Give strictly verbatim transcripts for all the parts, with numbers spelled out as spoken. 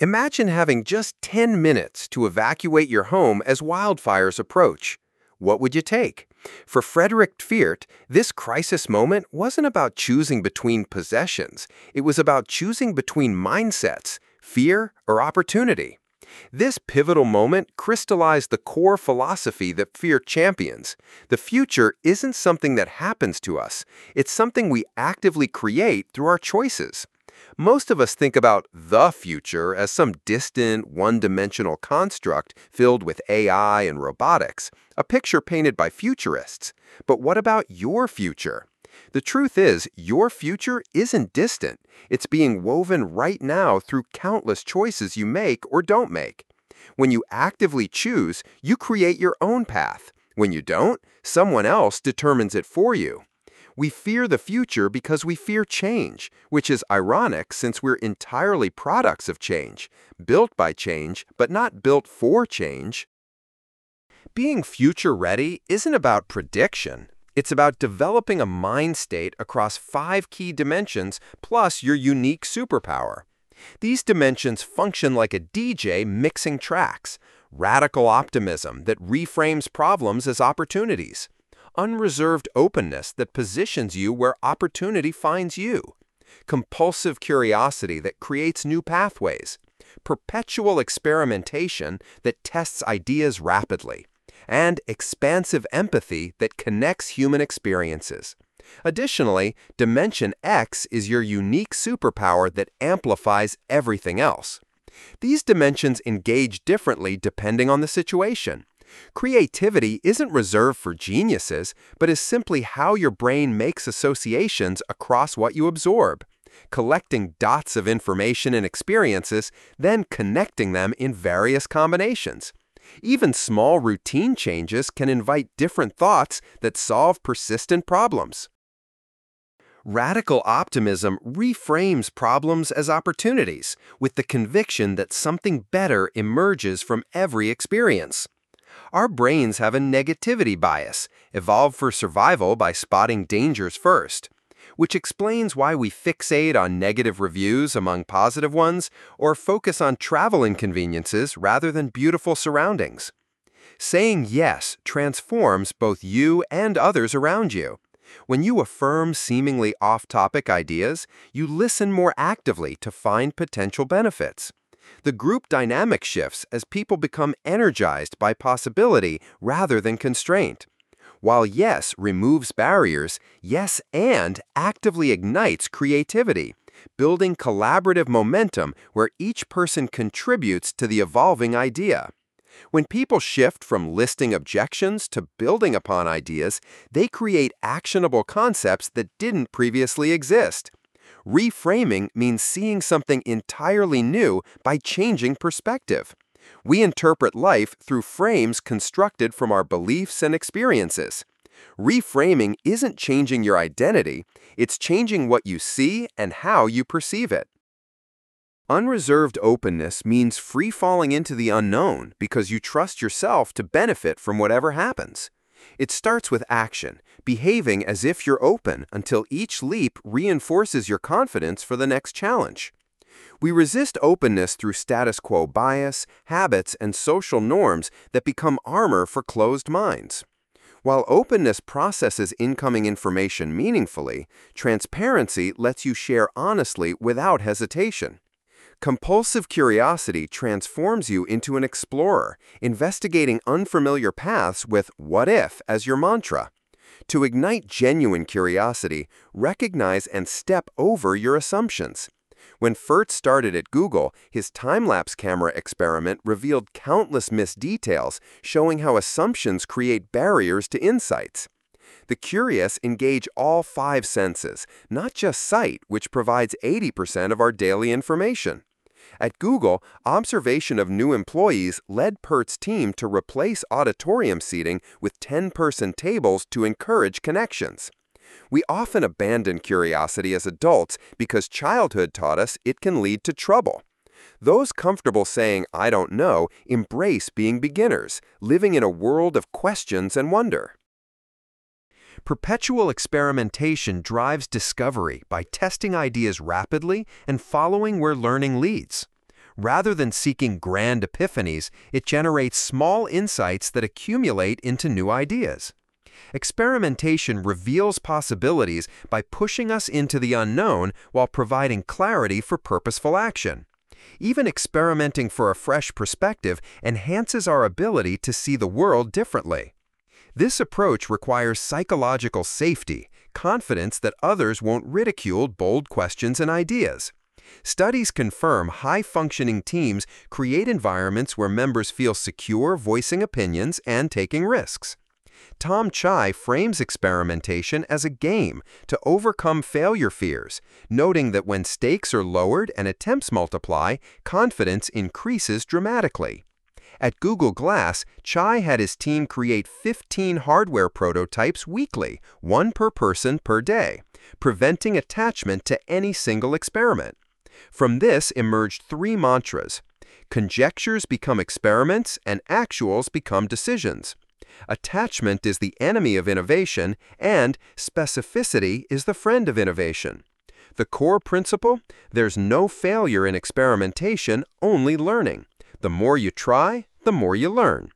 Imagine having just ten minutes to evacuate your home as wildfires approach. What would you take? For Frederick Fiert, this crisis moment wasn't about choosing between possessions. It was about choosing between mindsets, fear or opportunity. This pivotal moment crystallized the core philosophy that Fiert champions. The future isn't something that happens to us. It's something we actively create through our choices. Most of us think about the future as some distant, one-dimensional construct filled with A I and robotics, a picture painted by futurists. But what about your future? The truth is, your future isn't distant. It's being woven right now through countless choices you make or don't make. When you actively choose, you create your own path. When you don't, someone else determines it for you. We fear the future because we fear change, which is ironic since we're entirely products of change, built by change, but not built for change. Being future-ready isn't about prediction. It's about developing a mind state across five key dimensions plus your unique superpower. These dimensions function like a D J mixing tracks: radical optimism that reframes problems as opportunities, unreserved openness that positions you where opportunity finds you, compulsive curiosity that creates new pathways, perpetual experimentation that tests ideas rapidly, and expansive empathy that connects human experiences. Additionally, Dimension X is your unique superpower that amplifies everything else. These dimensions engage differently depending on the situation. Creativity isn't reserved for geniuses, but is simply how your brain makes associations across what you absorb, collecting dots of information and experiences, then connecting them in various combinations. Even small routine changes can invite different thoughts that solve persistent problems. Radical optimism reframes problems as opportunities, with the conviction that something better emerges from every experience. Our brains have a negativity bias, evolved for survival by spotting dangers first, which explains why we fixate on negative reviews among positive ones or focus on travel inconveniences rather than beautiful surroundings. Saying yes transforms both you and others around you. When you affirm seemingly off-topic ideas, you listen more actively to find potential benefits. The group dynamic shifts as people become energized by possibility rather than constraint. While yes removes barriers, yes and actively ignites creativity, building collaborative momentum where each person contributes to the evolving idea. When people shift from listing objections to building upon ideas, they create actionable concepts that didn't previously exist. Reframing means seeing something entirely new by changing perspective. We interpret life through frames constructed from our beliefs and experiences. Reframing isn't changing your identity, it's changing what you see and how you perceive it. Unreserved openness means free-falling into the unknown because you trust yourself to benefit from whatever happens. It starts with action, behaving as if you're open until each leap reinforces your confidence for the next challenge. We resist openness through status quo bias, habits, and social norms that become armor for closed minds. While openness processes incoming information meaningfully, transparency lets you share honestly without hesitation. Compulsive curiosity transforms you into an explorer, investigating unfamiliar paths with "what if" as your mantra. To ignite genuine curiosity, recognize and step over your assumptions. When Fiert started at Google, his time-lapse camera experiment revealed countless missed details, showing how assumptions create barriers to insights. The curious engage all five senses, not just sight, which provides eighty percent of our daily information. At Google, observation of new employees led Fiert's team to replace auditorium seating with ten-person tables to encourage connections. We often abandon curiosity as adults because childhood taught us it can lead to trouble. Those comfortable saying, "I don't know," embrace being beginners, living in a world of questions and wonder. Perpetual experimentation drives discovery by testing ideas rapidly and following where learning leads. Rather than seeking grand epiphanies, it generates small insights that accumulate into new ideas. Experimentation reveals possibilities by pushing us into the unknown while providing clarity for purposeful action. Even experimenting for a fresh perspective enhances our ability to see the world differently. This approach requires psychological safety, confidence that others won't ridicule bold questions and ideas. Studies confirm high-functioning teams create environments where members feel secure voicing opinions and taking risks. Tom Chai frames experimentation as a game to overcome failure fears, noting that when stakes are lowered and attempts multiply, confidence increases dramatically. At Google Glass, Chai had his team create fifteen hardware prototypes weekly, one per person per day, preventing attachment to any single experiment. From this emerged three mantras: conjectures become experiments and actuals become decisions. Attachment is the enemy of innovation, and specificity is the friend of innovation. The core principle: there's no failure in experimentation, only learning. The more you try, the more you learn.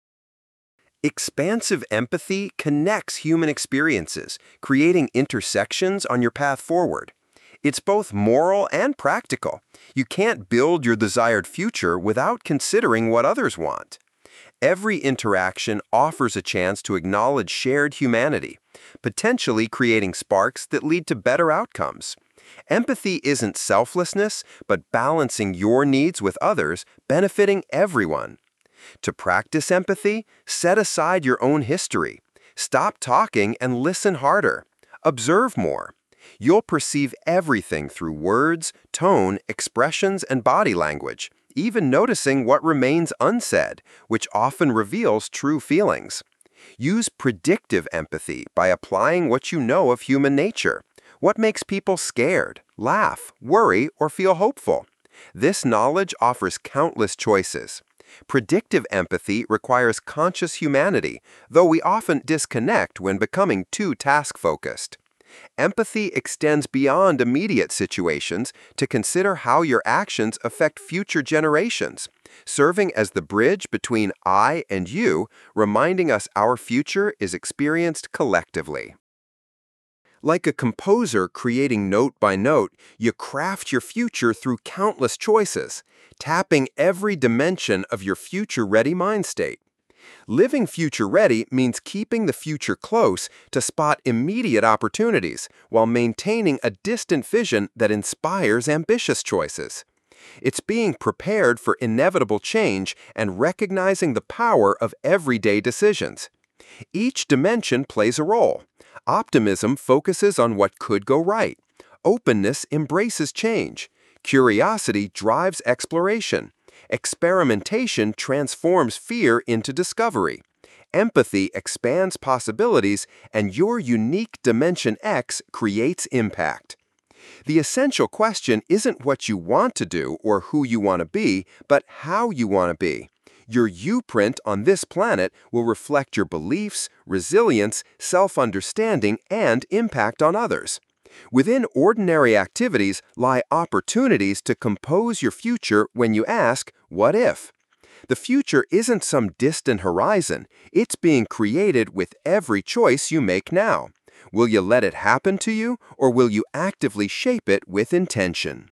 Expansive empathy connects human experiences, creating intersections on your path forward. It's both moral and practical. You can't build your desired future without considering what others want. Every interaction offers a chance to acknowledge shared humanity, potentially creating sparks that lead to better outcomes. Empathy isn't selflessness, but balancing your needs with others, benefiting everyone. To practice empathy, set aside your own history. Stop talking and listen harder. Observe more. You'll perceive everything through words, tone, expressions, and body language, even noticing what remains unsaid, which often reveals true feelings. Use predictive empathy by applying what you know of human nature. What makes people scared, laugh, worry, or feel hopeful? This knowledge offers countless choices. Predictive empathy requires conscious humanity, though we often disconnect when becoming too task-focused. Empathy extends beyond immediate situations to consider how your actions affect future generations, serving as the bridge between I and you, reminding us our future is experienced collectively. Like a composer creating note by note, you craft your future through countless choices, tapping every dimension of your future-ready mind state. Living future-ready means keeping the future close to spot immediate opportunities while maintaining a distant vision that inspires ambitious choices. It's being prepared for inevitable change and recognizing the power of everyday decisions. Each dimension plays a role. Optimism focuses on what could go right. Openness embraces change. Curiosity drives exploration. Experimentation transforms fear into discovery. Empathy expands possibilities, and your unique Dimension X creates impact. The essential question isn't what you want to do or who you want to be, but how you want to be. Your you-print on this planet will reflect your beliefs, resilience, self-understanding, and impact on others. Within ordinary activities lie opportunities to compose your future when you ask, what if? The future isn't some distant horizon. It's being created with every choice you make now. Will you let it happen to you, or will you actively shape it with intention?